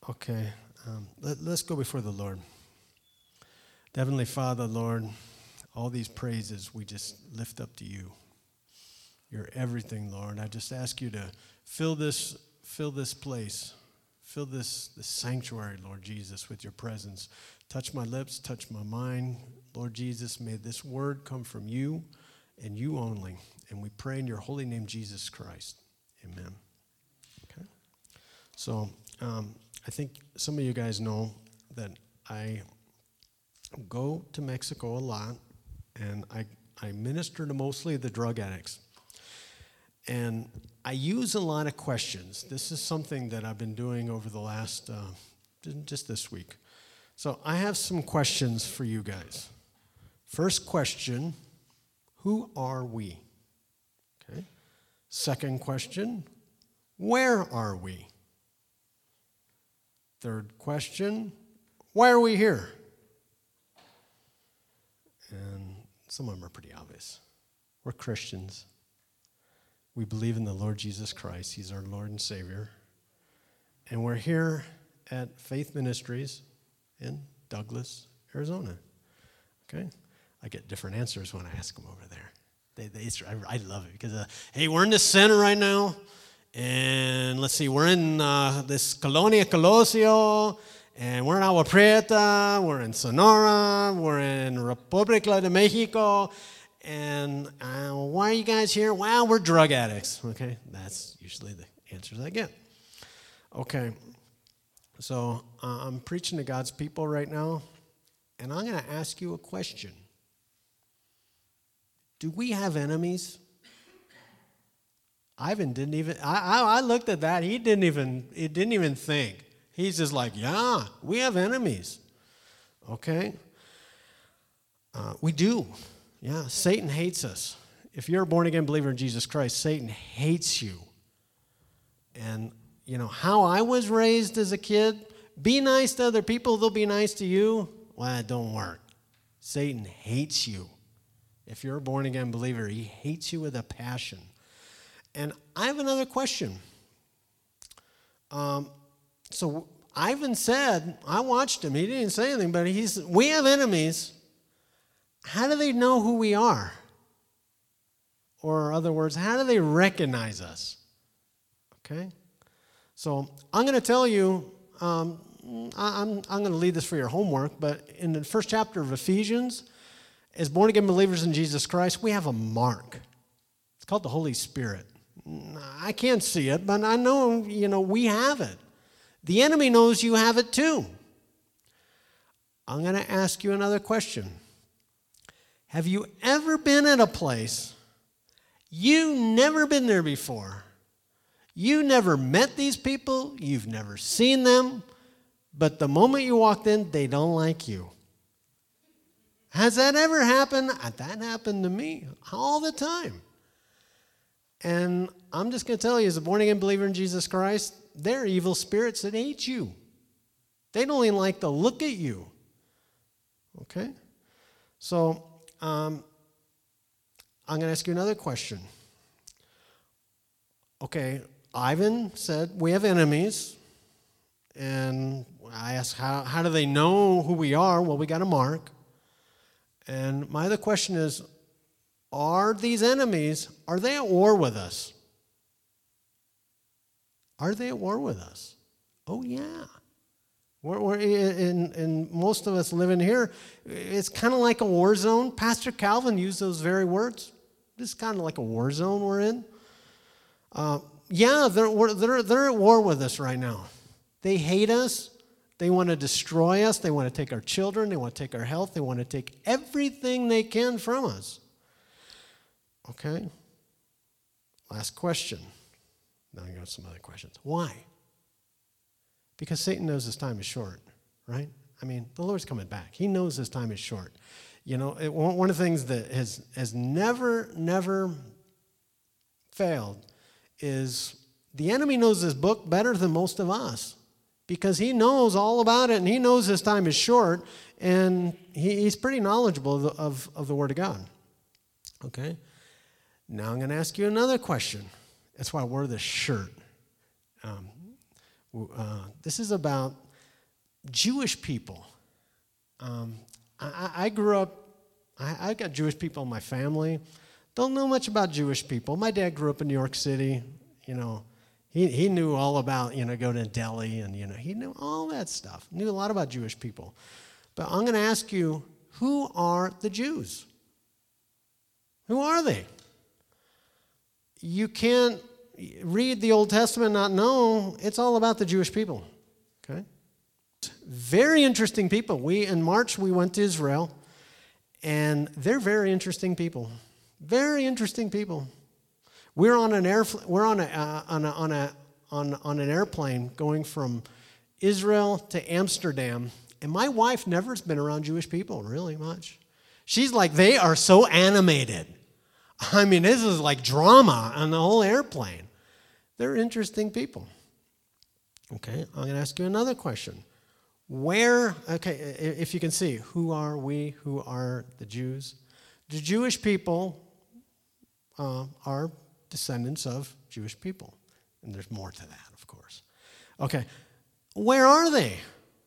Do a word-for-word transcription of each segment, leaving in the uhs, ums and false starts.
Okay, um, let, let's go before the Lord. Heavenly Father, Lord, all these praises we just lift up to you. You're everything, Lord. I just ask you to fill this, fill this place, fill this, this sanctuary, Lord Jesus, with your presence. Touch my lips, touch my mind. Lord Jesus, may this word come from you and you only. And we pray in your holy name, Jesus Christ. Amen. Okay. So um, I think some of you guys know that I go to Mexico a lot, and I, I minister to mostly the drug addicts. And I use a lot of questions. This is something that I've been doing over the last, uh, just this week. So I have some questions for you guys. First question, who are we? Okay. Second question, where are we? Third question, why are we here? And some of them are pretty obvious. We're Christians. We believe in the Lord Jesus Christ. He's our Lord and Savior. And we're here at Faith Ministries in Douglas, Arizona. Okay? I get different answers when I ask them over there. They, they, I, I love it because, uh, hey, we're in the center right now. And let's see, we're in uh, this Colonia Colosio. And we're in Agua Prieta, we're in Sonora, we're in República de Mexico, and uh, why are you guys here? Well, we're drug addicts, okay? That's usually the answers I get. Okay, so uh, I'm preaching to God's people right now, and I'm going to ask you a question. Do we have enemies? Ivan didn't even, I, I, I looked at that, he didn't even, he didn't even think. He's just like, yeah, we have enemies, okay? Uh, we do, yeah. Satan hates us. If you're a born-again believer in Jesus Christ, Satan hates you. And, you know, how I was raised as a kid, be nice to other people, they'll be nice to you. Well, it don't work. Satan hates you. If you're a born-again believer, he hates you with a passion. And I have another question. Um... So Ivan said, I watched him, he didn't say anything, but he's, we have enemies. How do they know who we are? Or in other words, how do they recognize us? Okay? So I'm going to tell you, um, I, I'm, I'm going to lead this for your homework, but in the first chapter of Ephesians, as born-again believers in Jesus Christ, we have a mark. It's called the Holy Spirit. I can't see it, but I know, you know, we have it. The enemy knows you have it too. I'm going to ask you another question. Have you ever been at a place you've never been there before? You never met these people, you've never seen them, but the moment you walked in, they don't like you. Has that ever happened? That happened to me all the time. And I'm just going to tell you, as a born-again believer in Jesus Christ, they're evil spirits that hate you. They don't even like to look at you. Okay? So, um, I'm going to ask you another question. Okay, Ivan said we have enemies. And I asked, how, how do they know who we are? Well, we got a mark. And my other question is, are these enemies, are they at war with us? Are they at war with us? Oh, yeah. We're, we're in, in most of us living here, it's kind of like a war zone. Pastor Calvin used those very words. This is kind of like a war zone we're in. Uh, yeah, they're, they're, they're at war with us right now. They hate us. They want to destroy us. They want to take our children. They want to take our health. They want to take everything they can from us. Okay? Last question. Now I got some other questions. Why? Because Satan knows his time is short, right? I mean, the Lord's coming back. He knows his time is short. You know, it, one of the things that has, has never, never failed is the enemy knows this book better than most of us because he knows all about it and he knows his time is short and he, he's pretty knowledgeable of the, of, of the Word of God. Okay? Now I'm going to ask you another question. That's why I wore this shirt. Um, Uh, this is about Jewish people. Um, I, I grew up, I, I got Jewish people in my family. Don't know much about Jewish people. My dad grew up in New York City. You know, he, he knew all about, you know, go to Delhi and, you know, he knew all that stuff. Knew a lot about Jewish people. But I'm going to ask you, who are the Jews? Who are they? You can't read the Old Testament and not know it's all about the Jewish people. Okay? Very interesting people. We in March we went to Israel, and they're very interesting people. Very interesting people. We're on an air. We're on a uh, on a on a on on an airplane going from Israel to Amsterdam, and my wife never's been around Jewish people really much. She's like, they are so animated. I mean, this is like drama on the whole airplane. They're interesting people. Okay, I'm going to ask you another question. Where, okay, if you can see, who are we? Who are the Jews? The Jewish people uh, are descendants of Jewish people. And there's more to that, of course. Okay, where are they?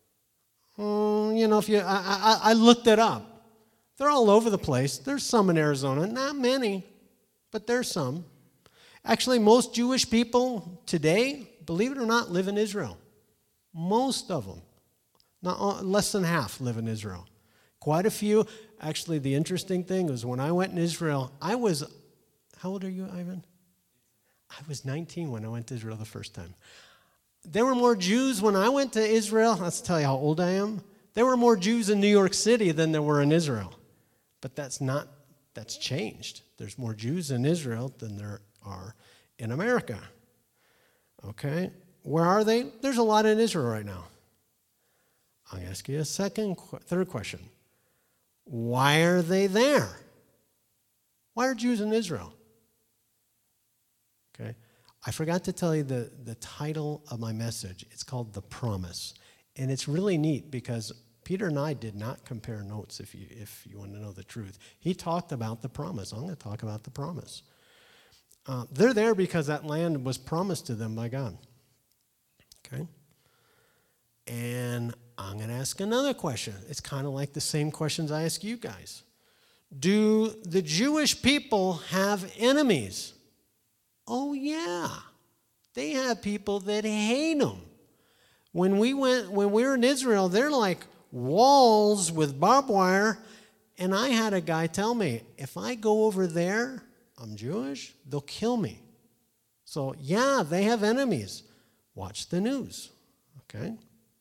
Um, you know, if you, I, I, I looked it up. They're all over the place. There's some in Arizona, not many, but there's some. Actually, most Jewish people today, believe it or not, live in Israel. Most of them. Not, less than half live in Israel. Quite a few. Actually, the interesting thing was when I went in Israel, I was, how old are you, Ivan? I was nineteen when I went to Israel the first time. There were more Jews when I went to Israel. Let's tell you how old I am. There were more Jews in New York City than there were in Israel. But that's not, that's changed. There's more Jews in Israel than there are in America. Okay? Where are they? There's a lot in Israel right now. I'll ask you a second, third question. Why are they there? Why are Jews in Israel? Okay? I forgot to tell you the, the title of my message. It's called The Promise. And it's really neat because Peter and I did not compare notes, if you if you want to know the truth. He talked about the promise. I'm going to talk about the promise. Uh, they're there because that land was promised to them by God. Okay? And I'm going to ask another question. It's kind of like the same questions I ask you guys. Do the Jewish people have enemies? Oh, yeah. They have people that hate them. When we went, when we were in Israel, they're like walls with barbed wire. And I had a guy tell me, if I go over there, I'm Jewish, they'll kill me. So, yeah, they have enemies. Watch the news, okay?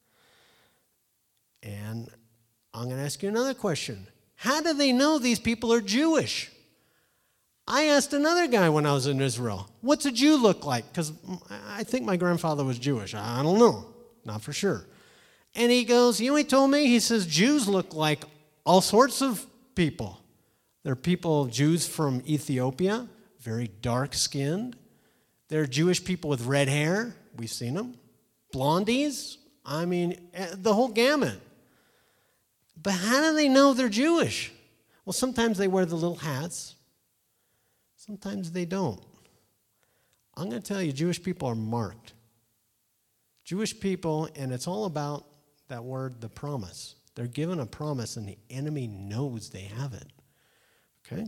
And I'm going to ask you another question. How do they know these people are Jewish? I asked another guy when I was in Israel, what's a Jew look like? Because I think my grandfather was Jewish. I don't know, not for sure. And he goes, you know what he told me? He says, Jews look like all sorts of people. They're people, Jews from Ethiopia, very dark-skinned. They're Jewish people with red hair. We've seen them. Blondies. I mean, the whole gamut. But how do they know they're Jewish? Well, sometimes they wear the little hats. Sometimes they don't. I'm going to tell you, Jewish people are marked. Jewish people, and it's all about that word, the promise. They're given a promise, and the enemy knows they have it. Okay?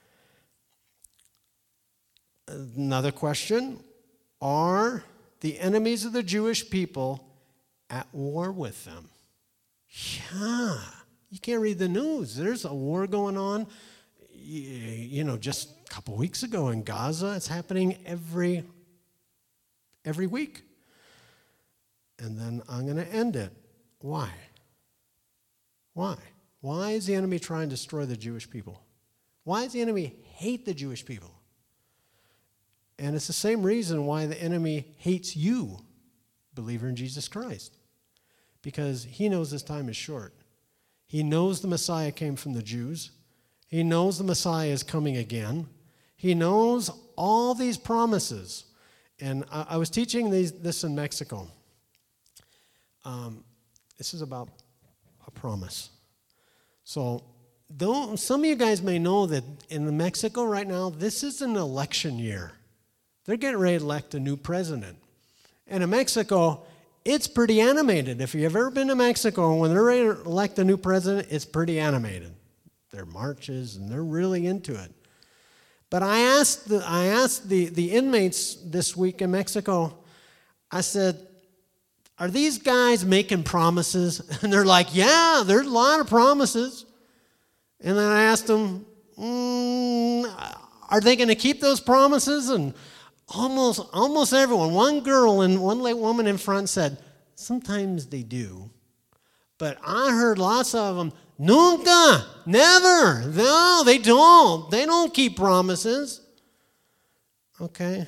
Another question. Are the enemies of the Jewish people at war with them? Yeah. You can't read the news. There's a war going on. You know, just a couple weeks ago in Gaza, it's happening every, every week. And then I'm going to end it. Why? Why? Why is the enemy trying to destroy the Jewish people? Why does the enemy hate the Jewish people? And it's the same reason why the enemy hates you, believer in Jesus Christ. Because he knows this time is short. He knows the Messiah came from the Jews. He knows the Messiah is coming again. He knows all these promises. And I, I was teaching these, this in Mexico. Um, this is about a promise. So though some of you guys may know that in Mexico right now, this is an election year. They're getting ready to elect a new president. And in Mexico, it's pretty animated. If you've ever been to Mexico, when they're ready to elect a new president, it's pretty animated. Their marches, and they're really into it. But I asked the, I asked the, the inmates this week in Mexico, I said, are these guys making promises? And they're like, yeah, there's a lot of promises. And then I asked them, mm, are they going to keep those promises? And almost almost everyone, one girl and one late woman in front said, sometimes they do. But I heard lots of them, nunca, never. No, they don't. They don't keep promises. Okay.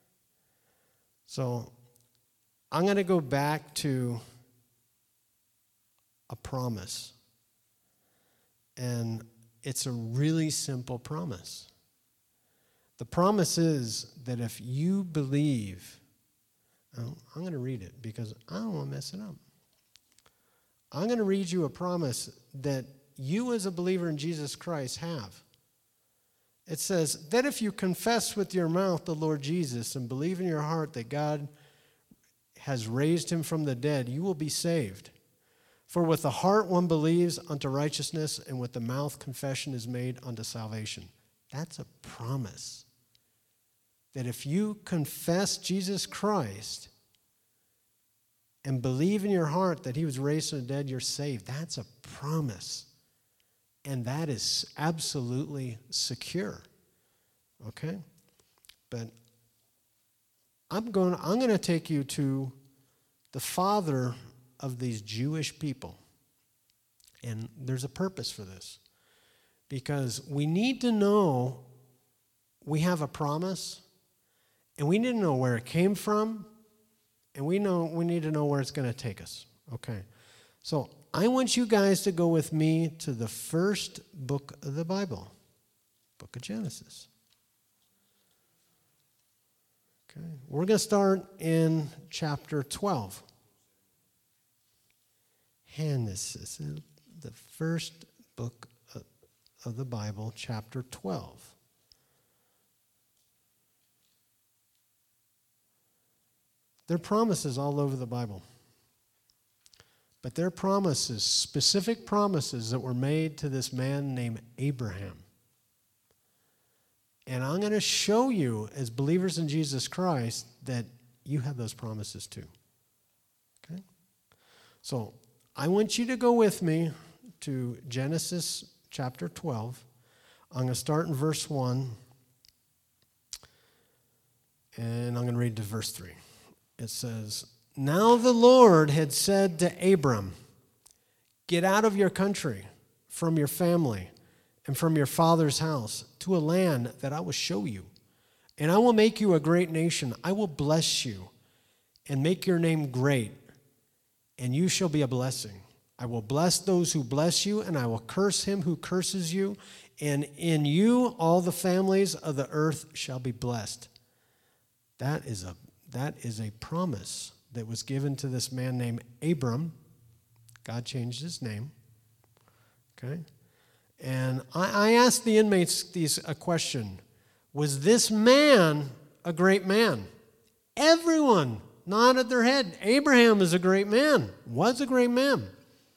So I'm going to go back to a promise. And it's a really simple promise. The promise is that if you believe, oh, I'm going to read it because I don't want to mess it up. I'm going to read you a promise that you as a believer in Jesus Christ have. It says that if you confess with your mouth the Lord Jesus and believe in your heart that God has raised him from the dead, you will be saved. For with the heart one believes unto righteousness, and with the mouth confession is made unto salvation. That's a promise. That if you confess Jesus Christ and believe in your heart that he was raised from the dead, you're saved. That's a promise. And that is absolutely secure. Okay? But I'm going, I'm going to take you to the father of these Jewish people. And there's a purpose for this. Because we need to know we have a promise, and we need to know where it came from, and we know we need to know where it's going to take us. Okay. So I want you guys to go with me to the first book of the Bible, book of Genesis. Okay. We're going to start in chapter twelve. Genesis, the first book of the Bible, chapter twelve. There are promises all over the Bible. But there are promises, specific promises that were made to this man named Abraham. And I'm going to show you, as believers in Jesus Christ, that you have those promises too. Okay? So I want you to go with me to Genesis chapter twelve. I'm going to start in verse one. And I'm going to read to verse three. It says, now the Lord had said to Abram, get out of your country, from your family, and from your father's house, to a land that I will show you. And I will make you a great nation. I will bless you and make your name great, and you shall be a blessing. I will bless those who bless you, and I will curse him who curses you. And in you all the families of the earth shall be blessed. That is a That is a promise that was given to this man named Abram. God changed his name. Okay? And I, I asked the inmates these, a question. Was this man a great man? Everyone nodded their head. Abraham is a great man. Was a great man.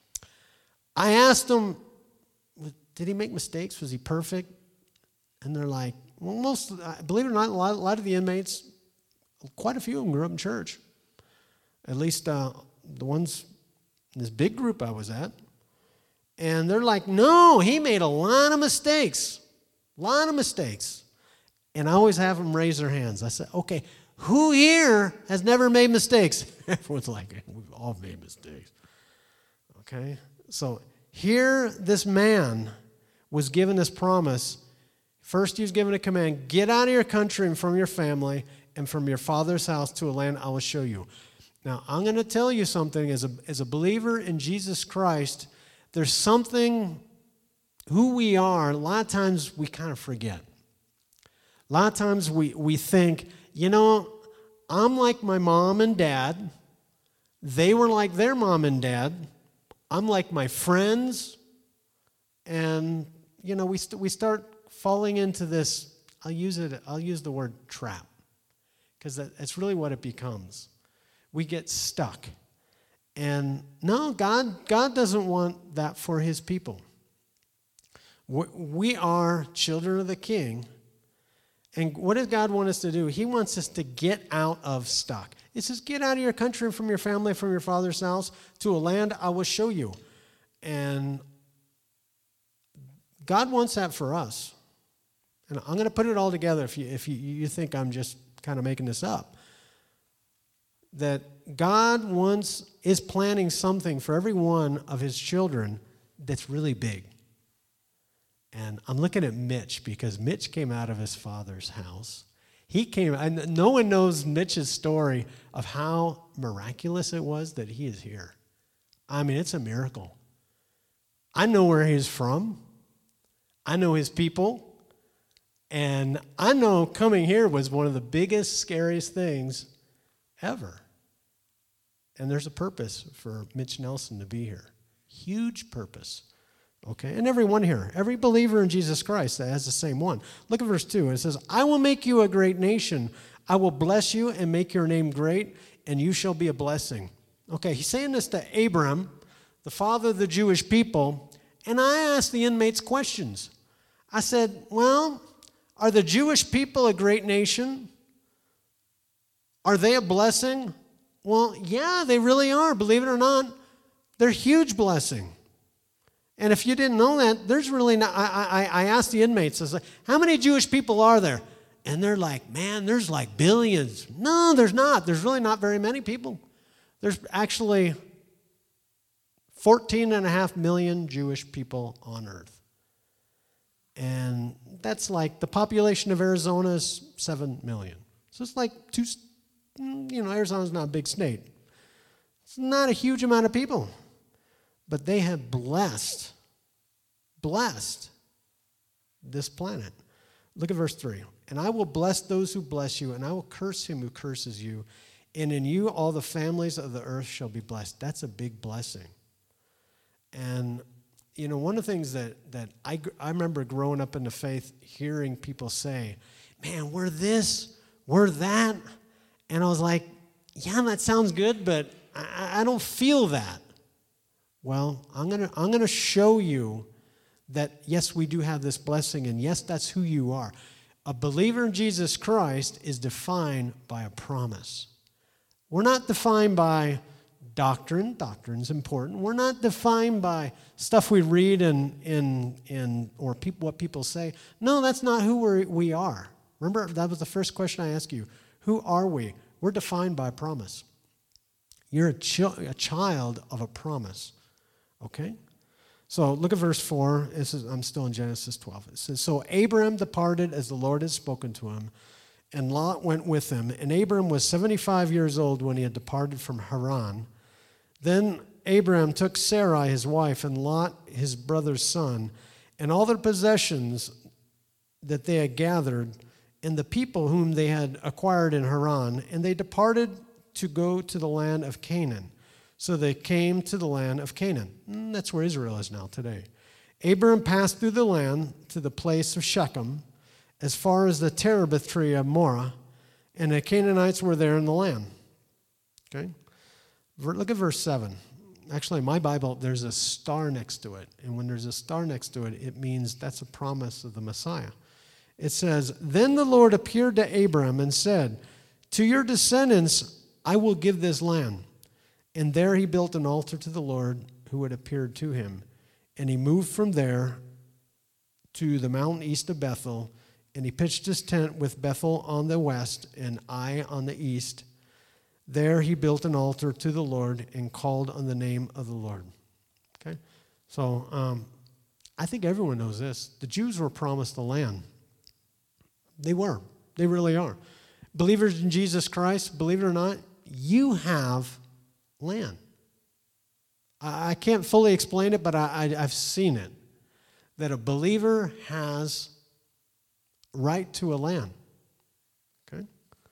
I asked them, did he make mistakes? Was he perfect? And they're like, well, most, believe it or not, a lot, a lot of the inmates, quite a few of them grew up in church. At least uh, the ones in this big group I was at. And they're like, no, he made a lot of mistakes. A lot of mistakes. And I always have them raise their hands. I said, okay, who here has never made mistakes? Everyone's like, we've all made mistakes. Okay? So here this man was given this promise. First he was given a command, get out of your country and from your family and from your father's house to a land I will show you. Now, I'm going to tell you something. As a, as a believer in Jesus Christ, there's something, who we are, a lot of times we kind of forget. A lot of times we, we think, you know, I'm like my mom and dad. They were like their mom and dad. I'm like my friends. And, you know, we, st- we start falling into this, I'll use it, I'll use the word trap. Because that, that's really what it becomes. We get stuck And no, God, God doesn't want that for his people. We are children of the King. And what does God want us to do? He wants us to get out of stuck. He says, get out of your country and from your family, from your father's house, to a land I will show you. And God wants that for us. And I'm going to put it all together if you, if you, you think I'm just kind of making this up. That God wants, is planning something for every one of his children that's really big. And I'm looking at Mitch because Mitch came out of his father's house. He came, and no one knows Mitch's story of how miraculous it was that he is here. I mean, it's a miracle. I know where he's from. I know his people. And I know coming here was one of the biggest, scariest things ever. And there's a purpose for Mitch Nelson to be here. Huge purpose. Okay, and everyone here, every believer in Jesus Christ that has the same one. Look at verse two. It says, I will make you a great nation. I will bless you and make your name great, and you shall be a blessing. Okay, he's saying this to Abram, the father of the Jewish people, and I asked the inmates questions. I said, well, are the Jewish people a great nation? Are they a blessing? Well, yeah, they really are. Believe it or not, they're a huge blessing. And if you didn't know that, there's really not, I, I, I asked the inmates, I was like, how many Jewish people are there? And they're like, man, there's like billions. No, there's not. There's really not very many people. There's actually fourteen and a half million Jewish people on earth. And that's like, the population of Arizona is seven million. So it's like two, you know, Arizona's not a big state. It's not a huge amount of people. But they have blessed, blessed this planet. Look at verse three. And I will bless those who bless you, and I will curse him who curses you. And in you all the families of the earth shall be blessed. That's a big blessing. And, you know, one of the things that, that I, I remember growing up in the faith, hearing people say, man, we're this, we're that. And I was like, yeah, that sounds good, but I, I don't feel that. Well, I'm going to I'm going to show you that, yes, we do have this blessing, and yes, that's who you are. A believer in Jesus Christ is defined by a promise. We're not defined by doctrine. Doctrine's important. We're not defined by stuff we read in, in, in or people, what people say. No, that's not who we're, we are. Remember, that was the first question I asked you. Who are we? We're defined by a promise. You're a, ch- a child of a promise. Okay? So look at verse four. This is, I'm still in Genesis twelve. It says, so Abram departed as the Lord had spoken to him, and Lot went with him. And Abram was seventy-five years old when he had departed from Haran. Then Abram took Sarai his wife, and Lot his brother's son, and all their possessions that they had gathered, and the people whom they had acquired in Haran, and they departed to go to the land of Canaan. So they came to the land of Canaan. And that's where Israel is now today. Abram passed through the land to the place of Shechem, as far as the terebinth tree of Moreh, and the Canaanites were there in the land. Okay? Look at verse seven. Actually, in my Bible, there's a star next to it. And when there's a star next to it, it means that's a promise of the Messiah. It says, then the Lord appeared to Abram and said, to your descendants I will give this land. And there he built an altar to the Lord who had appeared to him. And he moved from there to the mountain east of Bethel, and he pitched his tent with Bethel on the west and Ai on the east. There he built an altar to the Lord and called on the name of the Lord. Okay? So um, I think everyone knows this. The Jews were promised the land. They were. They really are. Believers in Jesus Christ, believe it or not, you have land. I can't fully explain it, but I, I, I've seen it. That a believer has right to a land. Okay?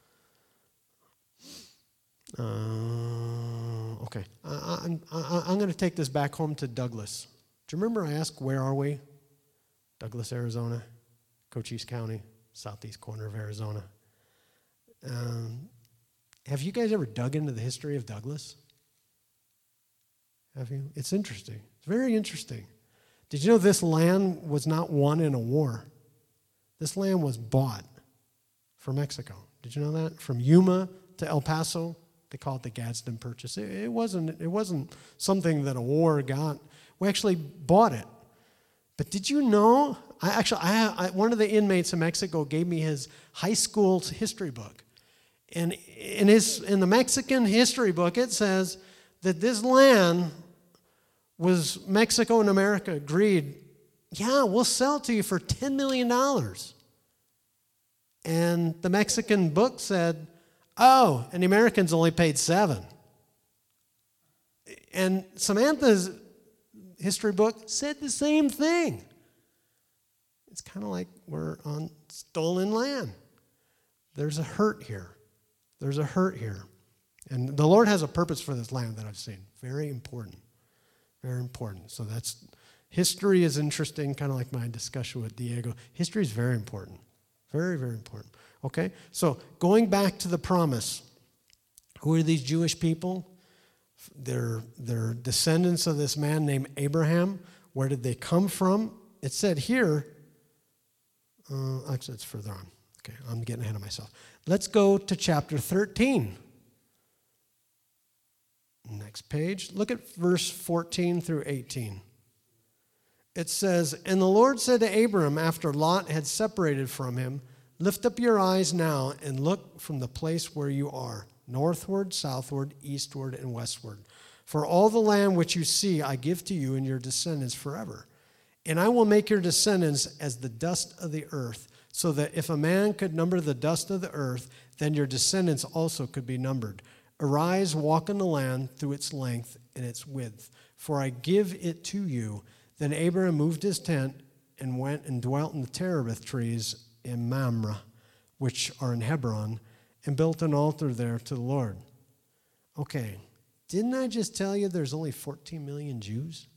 Uh, okay. I, I, I, I'm going to take this back home to Douglas. Do you remember I asked, where are we? Douglas, Arizona, Cochise County, southeast corner of Arizona. Um, have you guys ever dug into the history of Douglas? Have you? It's interesting. It's very interesting. Did you know this land was not won in a war? This land was bought for Mexico. Did you know that? From Yuma to El Paso, they call it the Gadsden Purchase. It, it wasn't. It wasn't something that a war got. We actually bought it. But did you know? I actually, I, I one of the inmates in Mexico gave me his high school history book, and in his in the Mexican history book it says that this land was Mexico and America agreed, yeah, we'll sell it to you for ten million dollars. And the Mexican book said, oh, and the Americans only paid seven. And Samantha's history book said the same thing. It's kind of like we're on stolen land. There's a hurt here. There's a hurt here. And the Lord has a purpose for this land that I've seen. Very important. Very important. So that's, history is interesting, kind of like my discussion with Diego. History is very important. Very, very important. Okay? So going back to the promise, who are these Jewish people? They're, they're descendants of this man named Abraham. Where did they come from? It said here, uh, actually it's further on. Okay, I'm getting ahead of myself. Let's go to chapter thirteen. Next page. Look at verse fourteen through eighteen. It says, and the Lord said to Abram after Lot had separated from him, lift up your eyes now and look from the place where you are, northward, southward, eastward, and westward. For all the land which you see I give to you and your descendants forever. And I will make your descendants as the dust of the earth, so that if a man could number the dust of the earth, then your descendants also could be numbered. Arise, walk on the land through its length and its width, for I give it to you. Then Abraham moved his tent and went and dwelt in the terebinth trees in Mamre, which are in Hebron, and built an altar there to the Lord. Okay, didn't I just tell you there's only fourteen million Jews?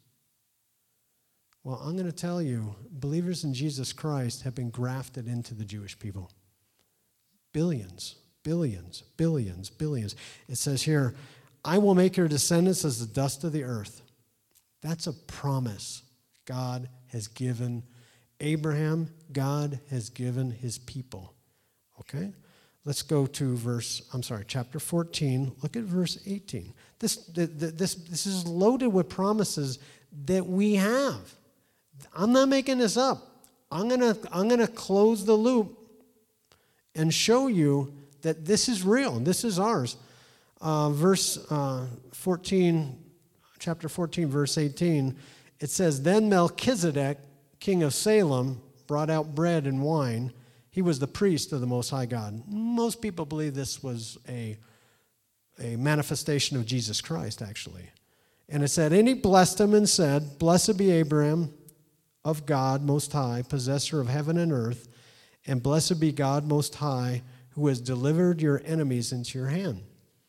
Well, I'm going to tell you, believers in Jesus Christ have been grafted into the Jewish people. Billions, billions, billions, billions. It says here, I will make your descendants as the dust of the earth. That's a promise God has given Abraham. God has given his people. Okay? Let's go to verse, I'm sorry, chapter fourteen. Look at verse eighteen. This, this, this is loaded with promises that we have. I'm not making this up. I'm gonna, I'm gonna close the loop and show you that this is real and this is ours. Uh, verse uh, fourteen, chapter fourteen, verse eighteen, it says, then Melchizedek, king of Salem, brought out bread and wine. He was the priest of the Most High God. Most people believe this was a, a manifestation of Jesus Christ, actually. And it said, and he blessed him and said, blessed be Abraham of God Most High, possessor of heaven and earth, and blessed be God Most High, who has delivered your enemies into your hand.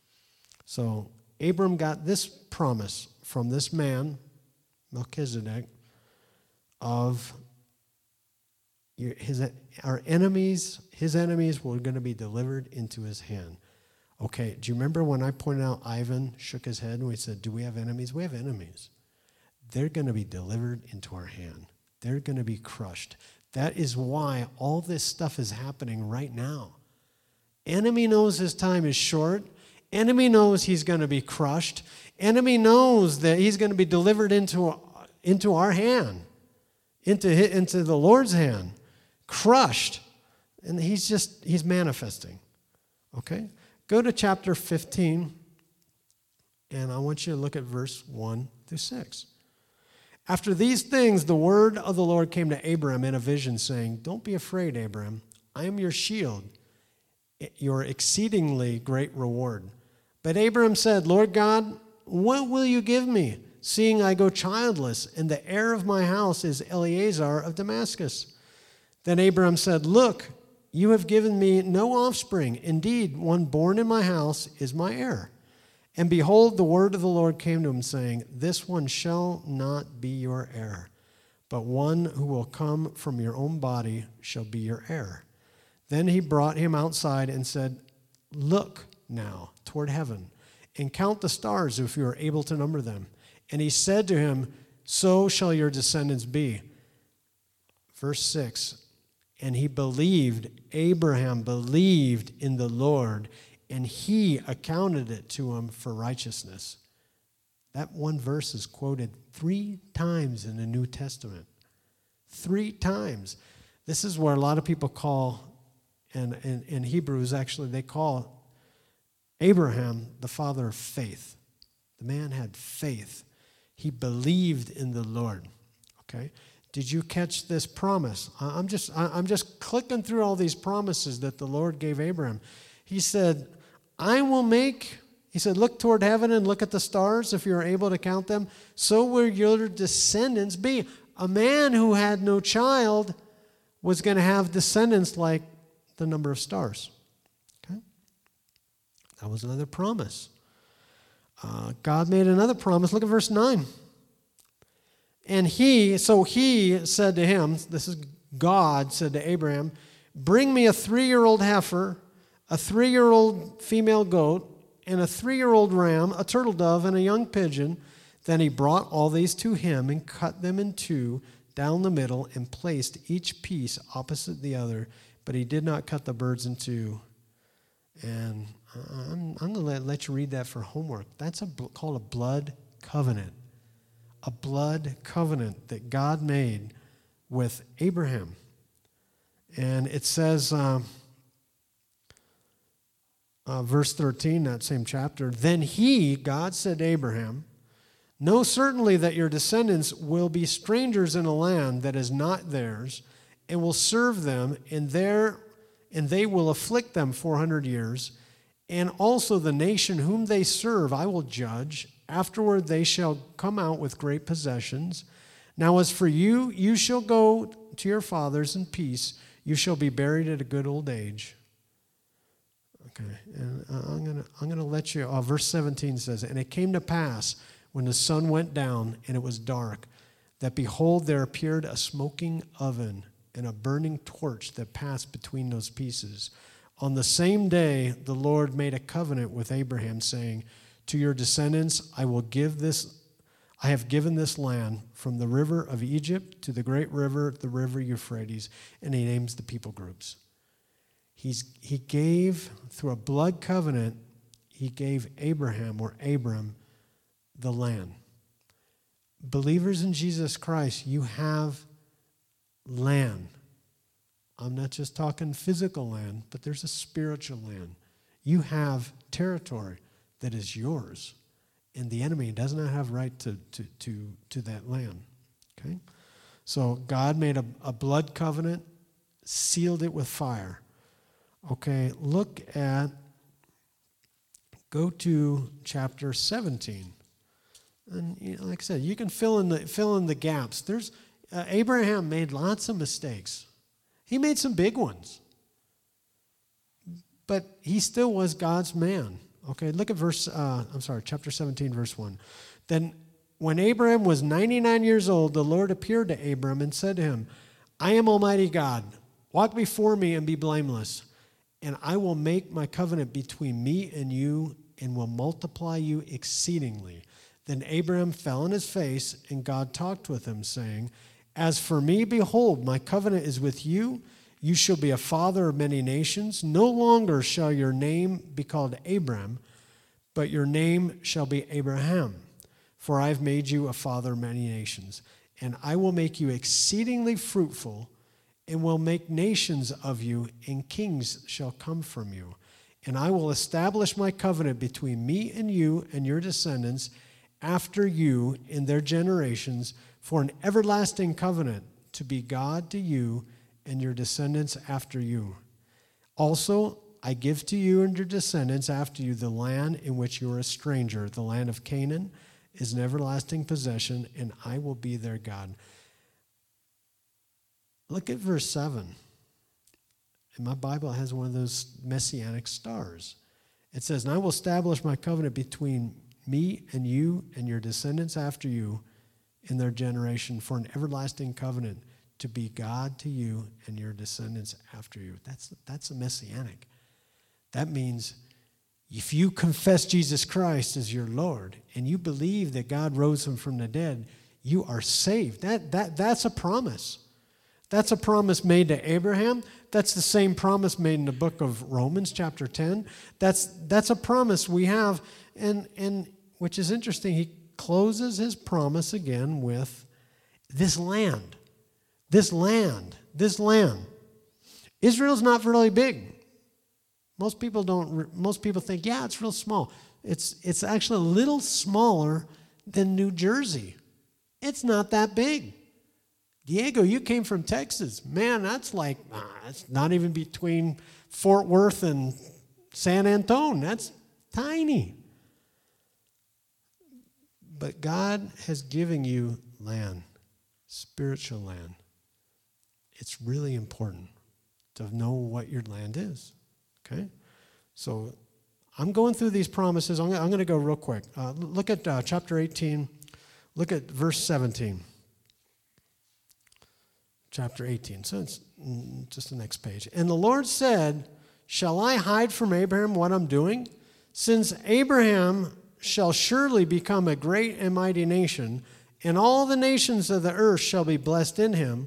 So Abram got this promise from this man, Melchizedek, of his, our enemies, his enemies were going to be delivered into his hand. Okay, do you remember when I pointed out Ivan shook his head and we said, do we have enemies? We have enemies. They're going to be delivered into our hand. They're going to be crushed. That is why all this stuff is happening right now. Enemy knows his time is short. Enemy knows he's going to be crushed. Enemy knows that he's going to be delivered into, into our hand, into, into the Lord's hand, crushed. And he's just, he's manifesting. Okay? Go to chapter fifteen, and I want you to look at verse one through six. After these things, the word of the Lord came to Abram in a vision, saying, don't be afraid, Abram. I am your shield, your exceedingly great reward. But Abram said, Lord God, what will you give me, seeing I go childless, and the heir of my house is Eleazar of Damascus? Then Abram said, look, you have given me no offspring. Indeed, one born in my house is my heir. And behold, the word of the Lord came to him, saying, this one shall not be your heir, but one who will come from your own body shall be your heir. Then he brought him outside and said, look now toward heaven, and count the stars if you are able to number them. And he said to him, so shall your descendants be. Verse six, and he believed, Abraham believed in the Lord, and he accounted it to him for righteousness. That one verse is quoted three times in the New Testament. Three times. This is where a lot of people call, and in, in Hebrews actually, they call Abraham the father of faith. The man had faith. He believed in the Lord. Okay? Did you catch this promise? I'm just, I'm just clicking through all these promises that the Lord gave Abraham. He said, I will make, he said, look toward heaven and look at the stars if you're able to count them. So will your descendants be. A man who had no child was going to have descendants like the number of stars. Okay? That was another promise. Uh, God made another promise. Look at verse nine. And he, so he said to him, this is God said to Abraham, bring me a three-year-old heifer, a three-year-old female goat, and a three-year-old ram, a turtle dove, and a young pigeon. Then he brought all these to him and cut them in two down the middle and placed each piece opposite the other, but he did not cut the birds in two. And I'm, I'm going to let, let you read that for homework. That's a, called a blood covenant. A blood covenant that God made with Abraham. And it says, uh, uh, verse thirteen, that same chapter, then he, God said to Abraham, know certainly that your descendants will be strangers in a land that is not theirs, and will serve them, and, their, and they will afflict them four hundred years. And also the nation whom they serve I will judge. Afterward they shall come out with great possessions. Now as for you, you shall go to your fathers in peace. You shall be buried at a good old age. Okay, and I'm gonna I'm gonna let you. Uh, verse seventeen says, and it came to pass when the sun went down and it was dark, that behold, there appeared a smoking oven and a burning torch that passed between those pieces. On the same day, the Lord made a covenant with Abraham, saying, to your descendants, I will give this, I have given this land from the river of Egypt to the great river, the river Euphrates, and he names the people groups. He's, he gave, through a blood covenant, he gave Abraham, or Abram, the land. Believers in Jesus Christ, you have land. I'm not just talking physical land, but there's a spiritual land. You have territory that is yours, and the enemy does not have right to, to, to, to that land. Okay? So God made a, a blood covenant, sealed it with fire. Okay, look at, go to chapter seventeen. And you know, like I said, you can fill in the fill in the gaps. There's uh, Abraham made lots of mistakes. He made some big ones. But he still was God's man. Okay, look at verse, uh, I'm sorry, chapter seventeen, verse one. Then when Abraham was ninety-nine years old, the Lord appeared to Abram and said to him, I am Almighty God. Walk before me and be blameless, and I will make my covenant between me and you and will multiply you exceedingly. Then Abraham fell on his face, and God talked with him, saying, as for me, behold, my covenant is with you. You shall be a father of many nations. No longer shall your name be called Abram, but your name shall be Abraham. For I have made you a father of many nations. And I will make you exceedingly fruitful, and will make nations of you, and kings shall come from you. And I will establish my covenant between me and you and your descendants after you in their generations for an everlasting covenant, to be God to you and your descendants after you. Also, I give to you and your descendants after you the land in which you are a stranger. The land of Canaan is an everlasting possession, and I will be their God. Look at verse seven. And my Bible has one of those messianic stars. It says, and I will establish my covenant between me and you and your descendants after you in their generation for an everlasting covenant, to be God to you and your descendants after you. That's, that's a messianic. That means If you confess Jesus Christ as your Lord and you believe that God rose him from the dead, you are saved. That, that, that's a promise. That's a promise made to Abraham. That's the same promise made in the book of Romans chapter ten. That's, that's a promise we have, and, and which is interesting. He closes his promise again with this land, this land, this land. Israel's not really big. Most people don't. Most people think, yeah, it's real small. It's it's actually a little smaller than New Jersey. It's not that big. Diego, you came from Texas. Man, that's like ah, that's not even between Fort Worth and San Antone. That's tiny. But God has given you land, spiritual land. It's really important to know what your land is. Okay? So I'm going through these promises. I'm, I'm going to go real quick. Uh, look at uh, chapter eighteen. Look at verse seventeen. Chapter eighteen. So it's mm, just the next page. And the Lord said, shall I hide from Abraham what I'm doing? Since Abraham shall surely become a great and mighty nation, and all the nations of the earth shall be blessed in him.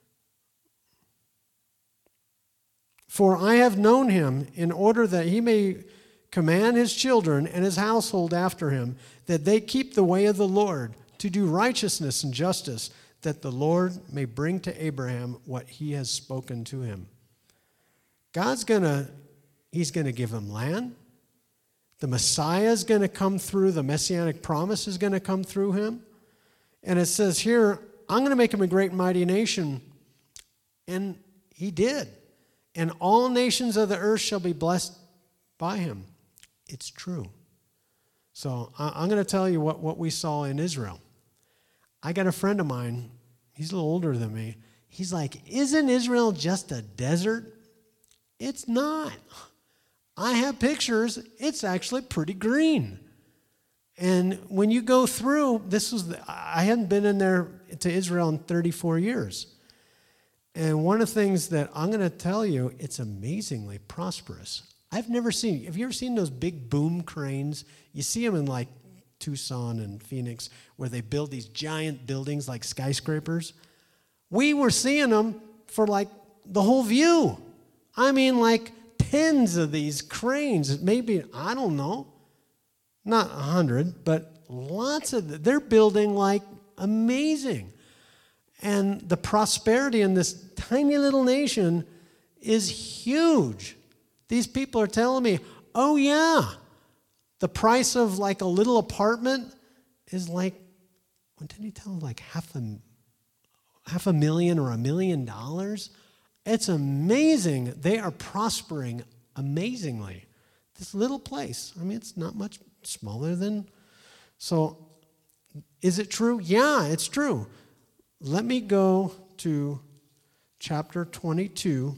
For I have known him in order that he may command his children and his household after him, that they keep the way of the Lord, to do righteousness and justice, that the Lord may bring to Abraham what he has spoken to him. God's going to, he's going to give him land. The Messiah is going to come through. The Messianic promise is going to come through him. And it says here, I'm going to make him a great and mighty nation. And he did. And all nations of the earth shall be blessed by him. It's true. So I'm going to tell you what, what we saw in Israel. I got a friend of mine. He's a little older than me. He's like, isn't Israel just a desert? It's not. I have pictures. It's actually pretty green. And when you go through, this was, the, I hadn't been in there to Israel in thirty-four years. And one of the things that I'm going to tell you, it's amazingly prosperous. I've never seen, have you ever seen those big boom cranes? You see them in like Tucson and Phoenix where they build these giant buildings like skyscrapers. We were seeing them for like the whole view. I mean like tens of these cranes, maybe, I don't know, not a hundred, but lots of them. They're building like amazing. And the prosperity in this tiny little nation is huge. These people are telling me, oh yeah, the price of like a little apartment is like, what did he tell them, like half a, half a million or a million dollars? It's amazing. They are prospering amazingly. This little place, I mean, it's not much smaller than, so is it true? Yeah, it's true. Let me go to chapter twenty-two.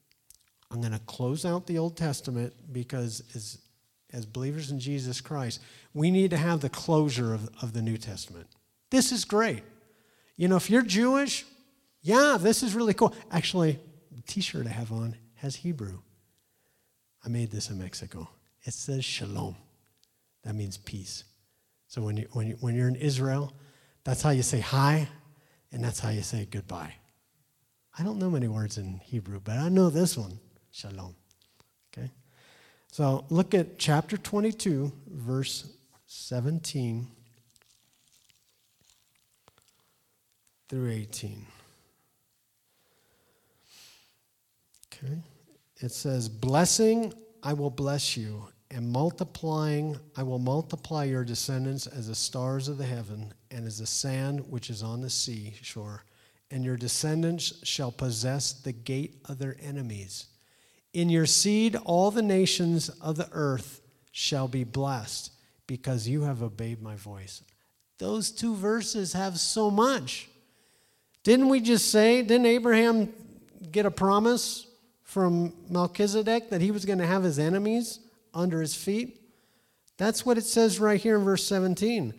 I'm going to close out the Old Testament because as, as believers in Jesus Christ, we need to have the closure of, of the New Testament. This is great. You know, if you're Jewish, yeah, this is really cool. Actually, the t-shirt I have on has Hebrew. I made this in Mexico. It says shalom. That means peace. So when, you, when, you, when you're in Israel, that's how you say hi. And that's how you say goodbye. I don't know many words in Hebrew, but I know this one, shalom. Okay? So look at chapter twenty-two, verse seventeen through eighteen. Okay? It says, blessing, I will bless you, and multiplying, I will multiply your descendants as the stars of the heaven and as the sand which is on the seashore. And your descendants shall possess the gate of their enemies. In your seed, all the nations of the earth shall be blessed because you have obeyed my voice. Those two verses have so much. Didn't we just say, didn't Abraham get a promise from Melchizedek that he was going to have his enemies under his feet? That's what it says right here in verse seventeen.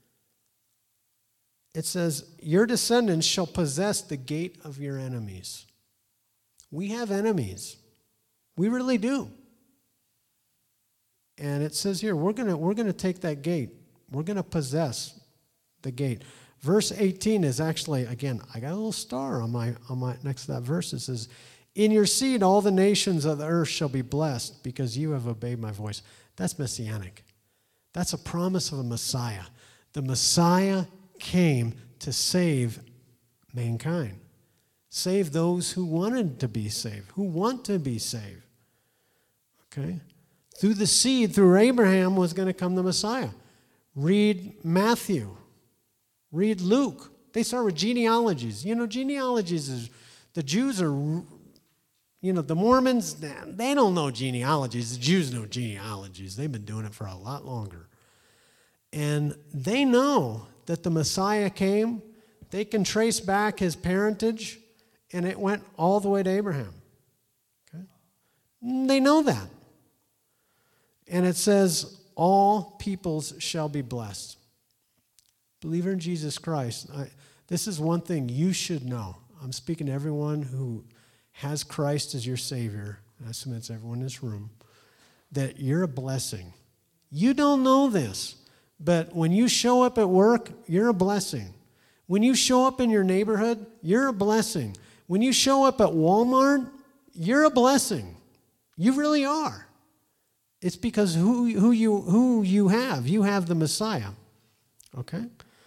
It says, your descendants shall possess the gate of your enemies. We have enemies. We really do. And it says here, we're going to we're going to take that gate. We're going to possess the gate. Verse eighteen is actually, again, I got a little star on my on my next to that verse. It says, "In your seed all the nations of the earth shall be blessed because you have obeyed my voice." That's messianic. That's a promise of a Messiah. The Messiah came to save mankind. Save those who wanted to be saved, who want to be saved. Okay? Through the seed, through Abraham, was going to come the Messiah. Read Matthew. Read Luke. They start with genealogies. You know, genealogies is, the Jews are, you know, the Mormons, they don't know genealogies. The Jews know genealogies. They've been doing it for a lot longer. And they know that the Messiah came. They can trace back his parentage, and it went all the way to Abraham. Okay? They know that. And it says, all peoples shall be blessed. Believer in Jesus Christ, I, this is one thing you should know. I'm speaking to everyone who has Christ as your Savior. I assume it's everyone in this room. That you're a blessing. You don't know this, but when you show up at work, you're a blessing. When you show up in your neighborhood, you're a blessing. When you show up at Walmart, you're a blessing. You really are. It's because who, who, you, who you have. You have the Messiah. Okay?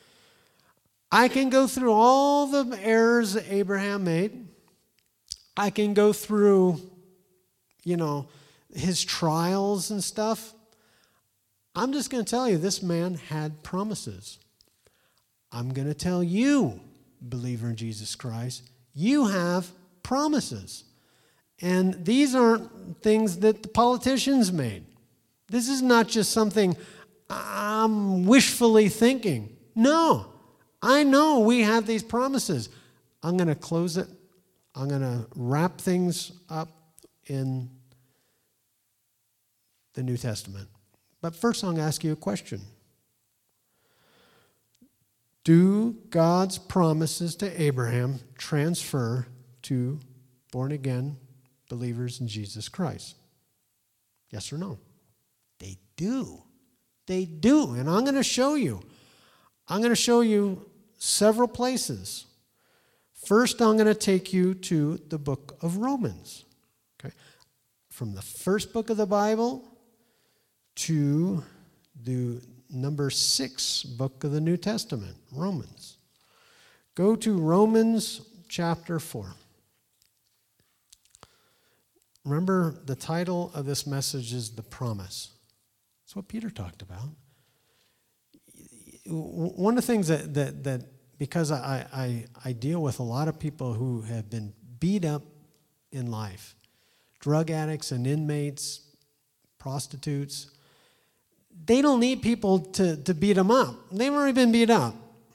I can go through all the errors that Abraham made. I can go through, you know, his trials and stuff. I'm just going to tell you, this man had promises. I'm going to tell you, believer in Jesus Christ, you have promises. And these aren't things that the politicians made. This is not just something I'm wishfully thinking. No, I know we have these promises. I'm going to close it. I'm going to wrap things up in the New Testament. But first, I'm going to ask you a question. Do God's promises to Abraham transfer to born-again believers in Jesus Christ? Yes or no? They do. They do. And I'm going to show you. I'm going to show you several places. First, I'm going to take you to the book of Romans. Okay? From the first book of the Bible to the number six book of the New Testament, Romans. Go to Romans chapter four. Remember, the title of this message is The Promise. That's what Peter talked about. One of the things that, that, that because I, I, I deal with a lot of people who have been beat up in life, drug addicts and inmates, prostitutes, they don't need people to, to beat them up. They've already been beat up.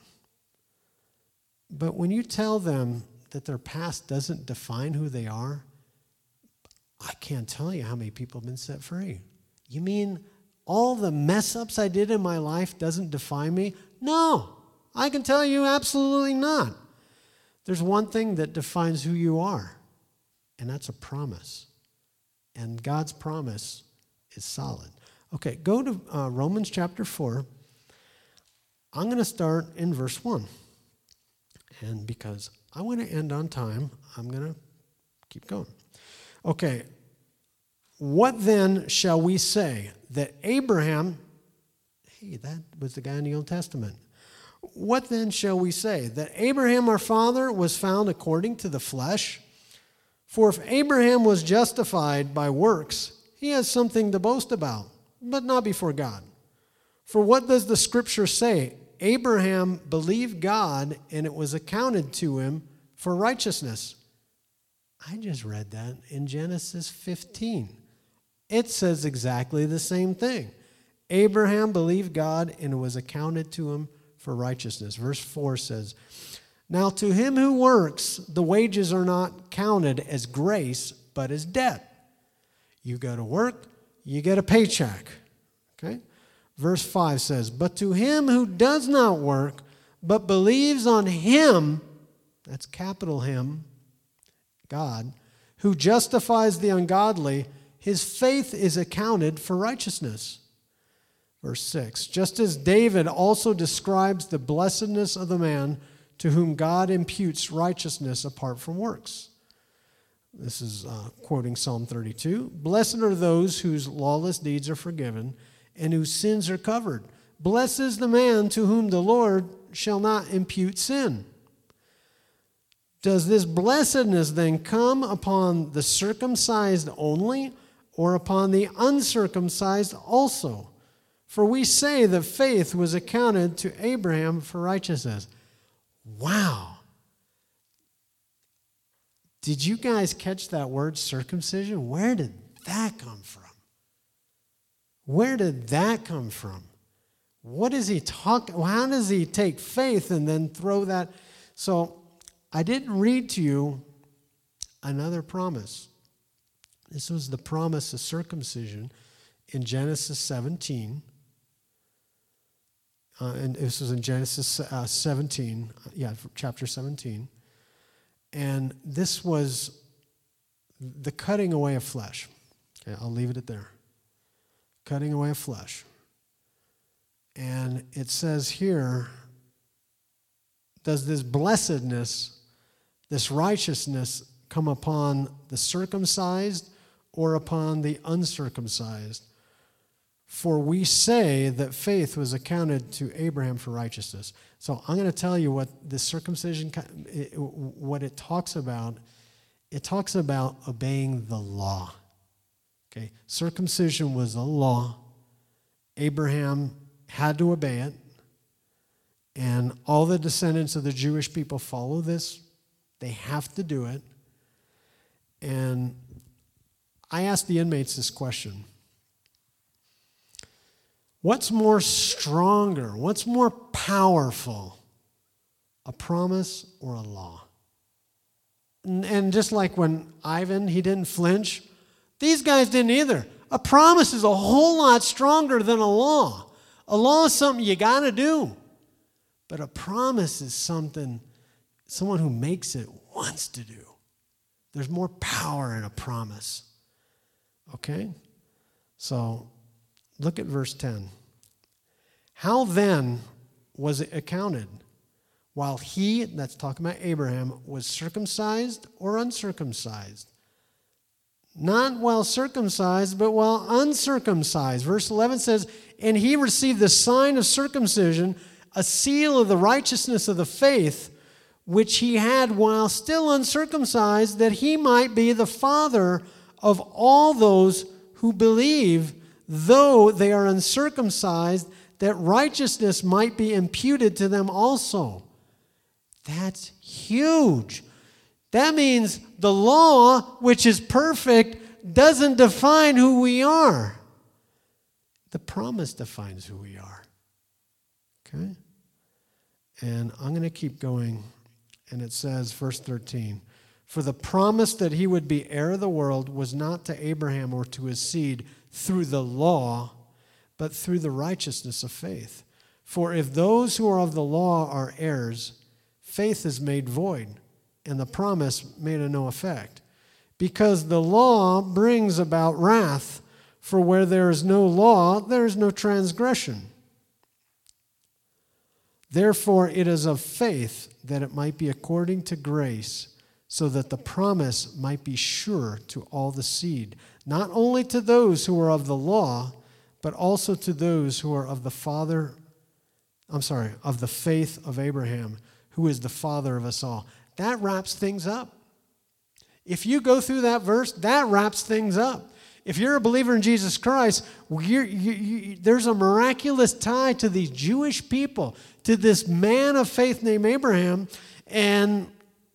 But when you tell them that their past doesn't define who they are, I can't tell you how many people have been set free. You mean all the mess ups I did in my life doesn't define me? No, I can tell you absolutely not. There's one thing that defines who you are, and that's a promise. And God's promise is solid. Okay, go to uh, Romans chapter four. I'm going to start in verse one. And because I want to end on time, I'm going to keep going. Okay, what then shall we say that Abraham, hey, that was the guy in the Old Testament. What then shall we say? That Abraham our father was found according to the flesh? For if Abraham was justified by works, he has something to boast about, but not before God. For what does the scripture say? Abraham believed God, and it was accounted to him for righteousness. I just read that in Genesis fifteen. It says exactly the same thing. Abraham believed God, and it was accounted to him for righteousness. Verse four says, now to him who works, the wages are not counted as grace, but as debt. You go to work, you get a paycheck. Okay? Verse five says, but to him who does not work, but believes on him, that's capital him, God, who justifies the ungodly, his faith is accounted for righteousness. Verse six, just as David also describes the blessedness of the man to whom God imputes righteousness apart from works. This is uh, quoting Psalm thirty-two. Blessed are those whose lawless deeds are forgiven and whose sins are covered. Blessed is the man to whom the Lord shall not impute sin. Does this blessedness then come upon the circumcised only, or upon the uncircumcised also? For we say that faith was accounted to Abraham for righteousness. Wow. Did you guys catch that word circumcision? Where did that come from? Where did that come from? What does he talk? How does he take faith and then throw that? So I didn't read to you another promise. This was the promise of circumcision in Genesis seventeen. Uh, and this was in Genesis uh, seventeen, yeah, chapter seventeen. And this was the cutting away of flesh. Okay, I'll leave it at there. Cutting away of flesh. And it says here, does this blessedness, this righteousness come upon the circumcised or upon the uncircumcised? For we say that faith was accounted to Abraham for righteousness. So I'm going to tell you what the circumcision, what it talks about. It talks about obeying the law. Okay, circumcision was a law. Abraham had to obey it. And all the descendants of the Jewish people follow this. They have to do it. And I asked the inmates this question. What's more stronger? What's more powerful? A promise or a law? And, and just like when Ivan, he didn't flinch, these guys didn't either. A promise is a whole lot stronger than a law. A law is something you got to do. But a promise is something someone who makes it wants to do. There's more power in a promise. Okay? So, look at verse ten. How then was it accounted? While he, that's talking about Abraham, was circumcised or uncircumcised? Not while circumcised, but while uncircumcised. Verse eleven says, and he received the sign of circumcision, a seal of the righteousness of the faith, which he had while still uncircumcised, that he might be the father of all those who believe, though they are uncircumcised, that righteousness might be imputed to them also. That's huge. That means the law, which is perfect, doesn't define who we are. The promise defines who we are. Okay? And I'm going to keep going. And it says, verse thirteen, for the promise that he would be heir of the world was not to Abraham or to his seed through the law, but through the righteousness of faith. For if those who are of the law are heirs, faith is made void, and the promise made of no effect. Because the law brings about wrath, for where there is no law, there is no transgression. Therefore it is of faith that it might be according to grace, so that the promise might be sure to all the seed, not only to those who are of the law, but also to those who are of the father, I'm sorry, of the faith of Abraham, who is the father of us all. That wraps things up. If you go through that verse, that wraps things up. If you're a believer in Jesus Christ, you're, you, you, there's a miraculous tie to these Jewish people, to this man of faith named Abraham. And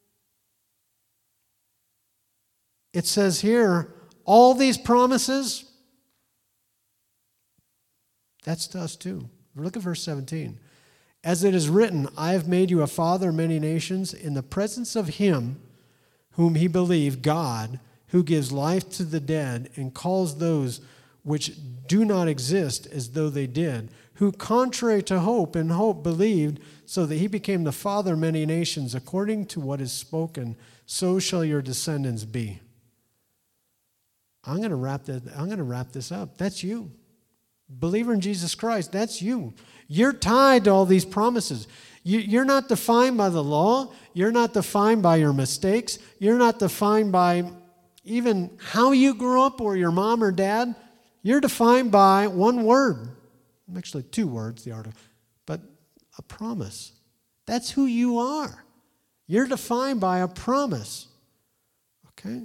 it says here, all these promises, that's to us too. Look at verse seventeen. As it is written, I have made you a father of many nations in the presence of him whom he believed, God, who gives life to the dead and calls those which do not exist as though they did, who contrary to hope in hope believed, so that he became the father of many nations, according to what is spoken, so shall your descendants be. I'm going to wrap that, I'm going to wrap this up. That's you. Believer in Jesus Christ, that's you. You're tied to all these promises. You, you're not defined by the law. You're not defined by your mistakes. You're not defined by even how you grew up or your mom or dad. You're defined by one word. Actually, two words, the article. But a promise. That's who you are. You're defined by a promise. Okay?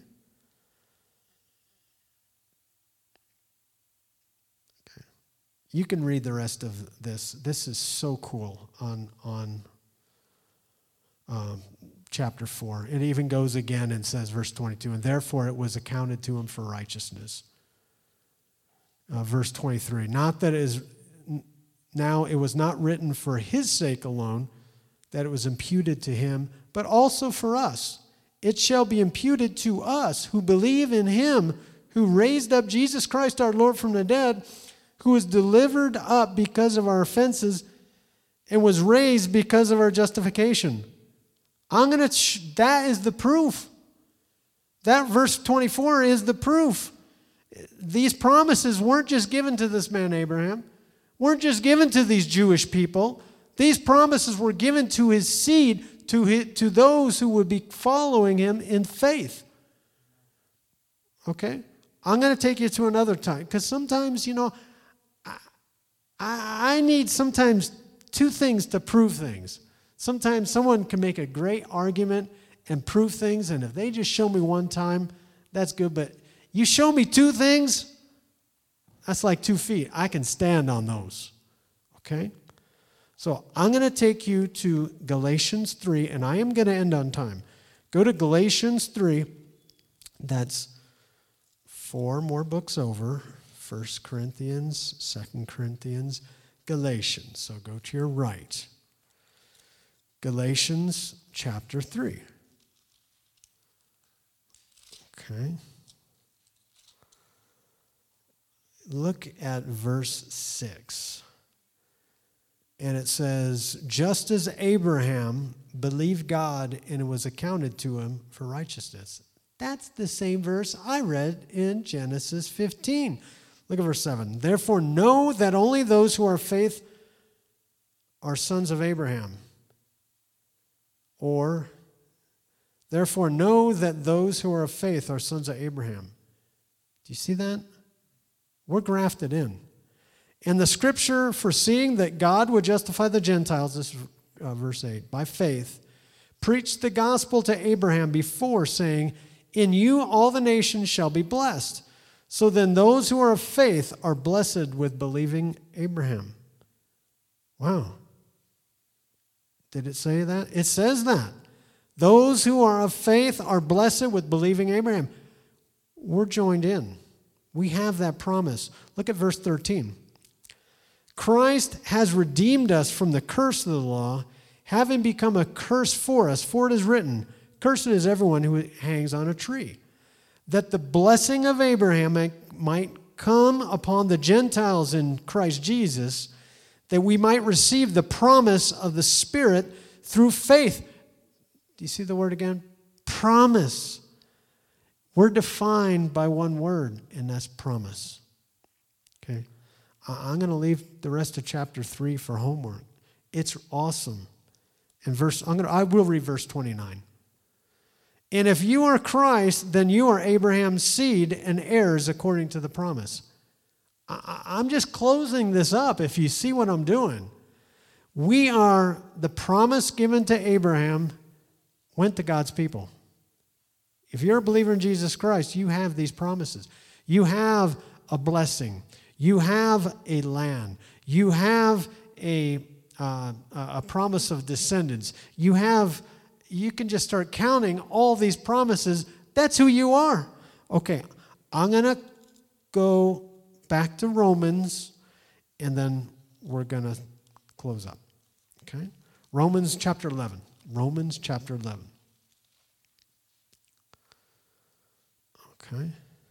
Okay. You can read the rest of this. This is so cool on, on um, chapter four. It even goes again and says, verse twenty-two, and therefore it was accounted to him for righteousness. Uh, verse twenty-three, not that it is, now it was not written for his sake alone, that it was imputed to him, but also for us. It shall be imputed to us who believe in him who raised up Jesus Christ our Lord from the dead, who was delivered up because of our offenses and was raised because of our justification. I'm going to, that is the proof. That verse twenty-four is the proof. These promises weren't just given to this man Abraham, weren't just given to these Jewish people. These promises were given to his seed, to, his, to those who would be following him in faith. Okay? I'm going to take you to another time, because sometimes, you know, I, I need sometimes two things to prove things. Sometimes someone can make a great argument and prove things, and if they just show me one time, that's good. But you show me two things, that's like two feet. I can stand on those. Okay? So I'm going to take you to Galatians three, and I am going to end on time. Go to Galatians three. That's four more books over. First Corinthians, Second Corinthians, Galatians. So go to your right. Galatians chapter three. Okay. Look at verse six. And it says, just as Abraham believed God and it was accounted to him for righteousness. That's the same verse I read in Genesis fifteen. Look at verse seven. Therefore know that only those who are of faith are sons of Abraham. Or, therefore know that those who are of faith are sons of Abraham. Do you see that? We're grafted in. And the scripture, foreseeing that God would justify the Gentiles, this is uh, verse eight, by faith, preached the gospel to Abraham before, saying, in you all the nations shall be blessed. So then those who are of faith are blessed with believing Abraham. Wow. Did it say that? It says that. Those who are of faith are blessed with believing Abraham. We're joined in. We have that promise. Look at verse thirteen. Christ has redeemed us from the curse of the law, having become a curse for us. For it is written, cursed is everyone who hangs on a tree, that the blessing of Abraham might come upon the Gentiles in Christ Jesus, that we might receive the promise of the Spirit through faith. Do you see the word again? Promise. We're defined by one word, and that's promise. Okay? I'm going to leave the rest of chapter three for homework. It's awesome. And verse, I'm going to, I will read verse twenty-nine. And if you are Christ, then you are Abraham's seed and heirs according to the promise. I, I'm just closing this up if you see what I'm doing. We are, the promise given to Abraham went to God's people. If you're a believer in Jesus Christ, you have these promises. You have a blessing. You have a land. You have a, uh, a promise of descendants. You have, you can just start counting all these promises. That's who you are. Okay, I'm going to go back to Romans, and then we're going to close up. Okay? Romans chapter eleven. Romans chapter eleven. Okay?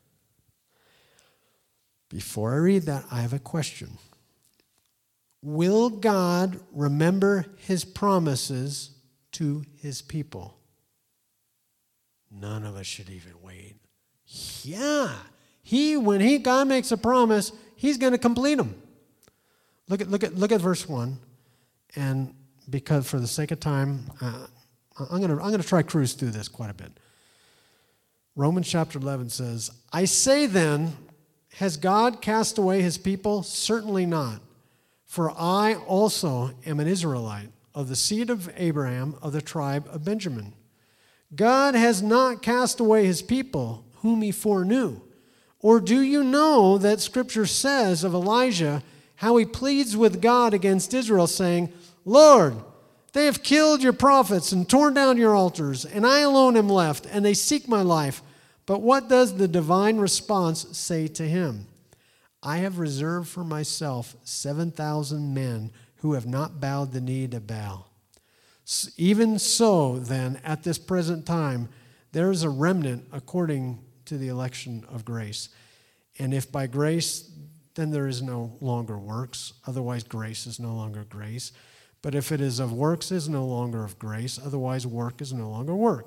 Before I read that, I have a question. Will God remember his promises to his people? None of us should even wait. Yeah, He, when he God makes a promise, he's going to complete them. Look at look at look at verse one, and because for the sake of time, uh, I'm gonna I'm gonna try cruise through this quite a bit. Romans chapter eleven says, "I say then, has God cast away his people? Certainly not. For I also am an Israelite, of the seed of Abraham, of the tribe of Benjamin. God has not cast away his people, whom he foreknew. Or do you know that Scripture says of Elijah, how he pleads with God against Israel, saying, Lord, they have killed your prophets and torn down your altars, and I alone am left, and they seek my life. But what does the divine response say to him? I have reserved for myself seven thousand men who have not bowed the knee to Baal. Even so, then, at this present time, there is a remnant according to the election of grace. And if by grace, then there is no longer works. Otherwise, grace is no longer grace. But if it is of works, it is no longer of grace. Otherwise, work is no longer work.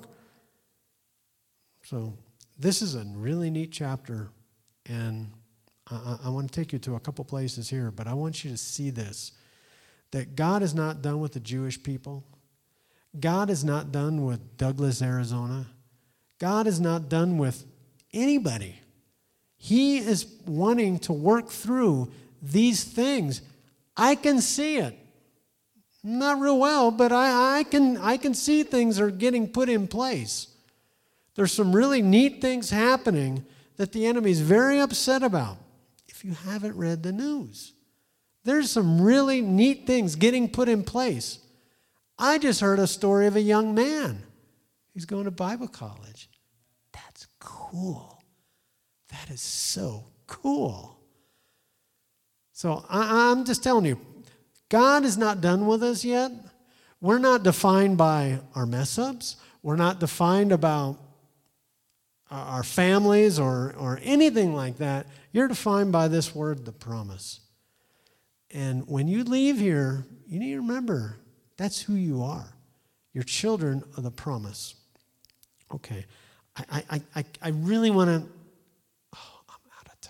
So this is a really neat chapter, and I, I want to take you to a couple places here, but I want you to see this, that God is not done with the Jewish people. God is not done with Douglas, Arizona. God is not done with anybody. He is wanting to work through these things. I can see it. Not real well, but I, I can I can see things are getting put in place. There's some really neat things happening that the enemy is very upset about. If you haven't read the news, there's some really neat things getting put in place. I just heard a story of a young man who's going to Bible college. That's cool. That is so cool. So I, I'm just telling you, God is not done with us yet. We're not defined by our mess-ups. We're not defined about our families or, or anything like that. You're defined by this word, the promise. And when you leave here, you need to remember that's who you are. You're children of the promise. Okay. I, I, I, I really want to... Oh, I'm out of time.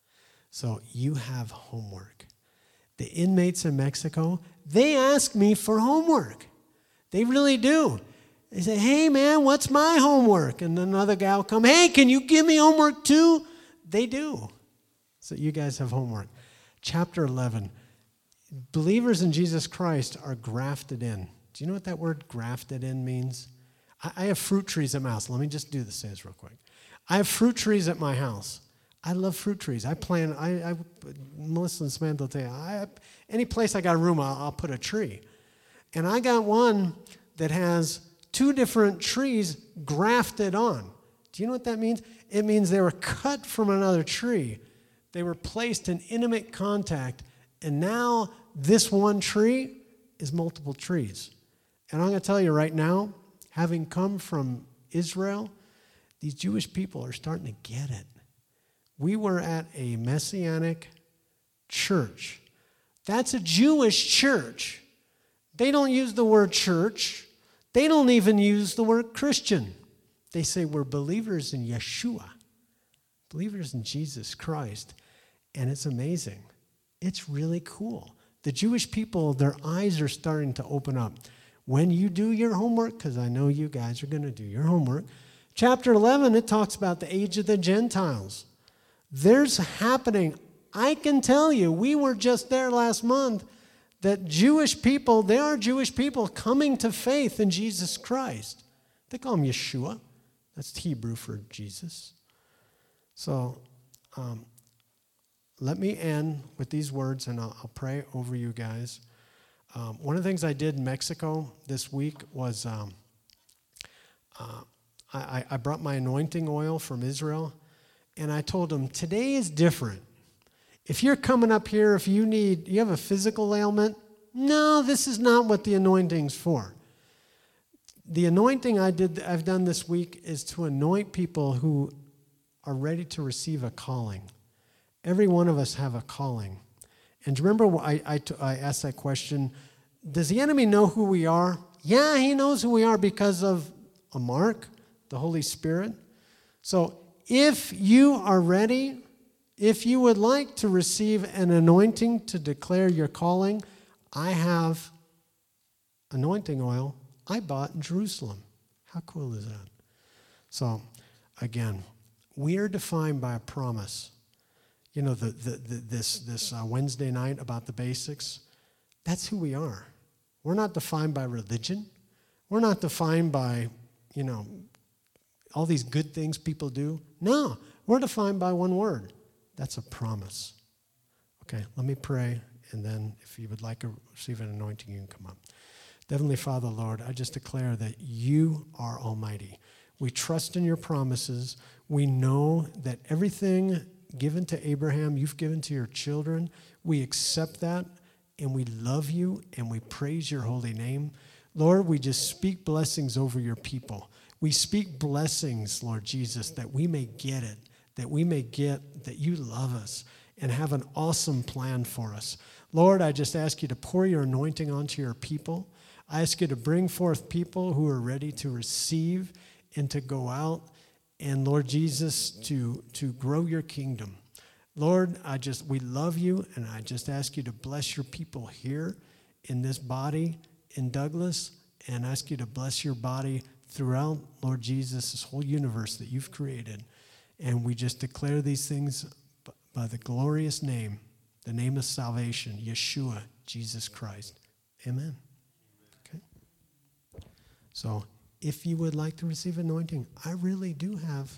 So you have homework. The inmates in Mexico, they ask me for homework. They really do. They say, hey, man, what's my homework? And another guy will come, hey, can you give me homework too? They do. So you guys have homework. Chapter eleven. Believers in Jesus Christ are grafted in. Do you know what that word grafted in means? I, I have fruit trees at my house. Let me just do this this real quick. I have fruit trees at my house. I love fruit trees. I plant, I, I Melissa and Samantha will tell you, I, any place I got a room, I'll, I'll put a tree. And I got one that has two different trees grafted on. Do you know what that means? It means they were cut from another tree. They were placed in intimate contact, and now this one tree is multiple trees. And I'm going to tell you right now, having come from Israel, these Jewish people are starting to get it. We were at a Messianic church. That's a Jewish church. They don't use the word church. They don't even use the word Christian. They say we're believers in Yeshua, believers in Jesus Christ. And it's amazing. It's really cool. The Jewish people, their eyes are starting to open up. When you do your homework, because I know you guys are going to do your homework, chapter eleven, it talks about the age of the Gentiles. There's happening, I can tell you, we were just there last month, that Jewish people, they are Jewish people coming to faith in Jesus Christ. They call him Yeshua. That's Hebrew for Jesus. So um, let me end with these words, and I'll, I'll pray over you guys. Um, one of the things I did in Mexico this week was um, uh, I, I brought my anointing oil from Israel. And I told them, today is different. If you're coming up here, if you need, you have a physical ailment, no, this is not what the anointing's for. The anointing I did, I've done this week is to anoint people who are ready to receive a calling. Every one of us have a calling. And remember, I, I, I asked that question, does the enemy know who we are? Yeah, he knows who we are because of a mark, the Holy Spirit. So if you are ready, if you would like to receive an anointing to declare your calling, I have anointing oil I bought in Jerusalem. How cool is that? So, again, we are defined by a promise. You know, the, the, the, this, this uh, Wednesday night about the basics, that's who we are. We're not defined by religion. We're not defined by, you know, all these good things people do. No, we're defined by one word. That's a promise. Okay, let me pray, and then if you would like to receive an anointing, you can come up. Heavenly Father, Lord, I just declare that you are almighty. We trust in your promises. We know that everything given to Abraham, you've given to your children. We accept that, and we love you, and we praise your holy name. Lord, we just speak blessings over your people. We speak blessings, Lord Jesus, that we may get it, that we may get that you love us and have an awesome plan for us. Lord, I just ask you to pour your anointing onto your people. I ask you to bring forth people who are ready to receive and to go out, and Lord Jesus, to, to grow your kingdom. Lord, I just, we love you, and I just ask you to bless your people here in this body in Douglas, and ask you to bless your body throughout, Lord Jesus, this whole universe that you've created. And we just declare these things by the glorious name, the name of salvation, Yeshua, Jesus Christ. Amen. Okay. So if you would like to receive anointing, I really do have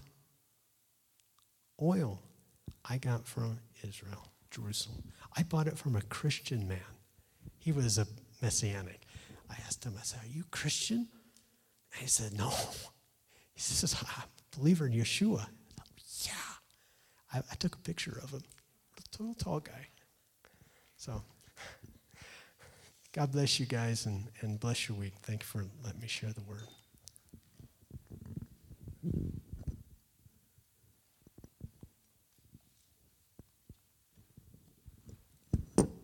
oil I got from Israel, Jerusalem. I bought it from a Christian man. He was a Messianic. I asked him, I said, are you Christian? And he said, no. He says, I'm a believer in Yeshua. Yeah. I, I took a picture of him. A little tall guy. So, God bless you guys and, and bless your week. Thank you for letting me share the word.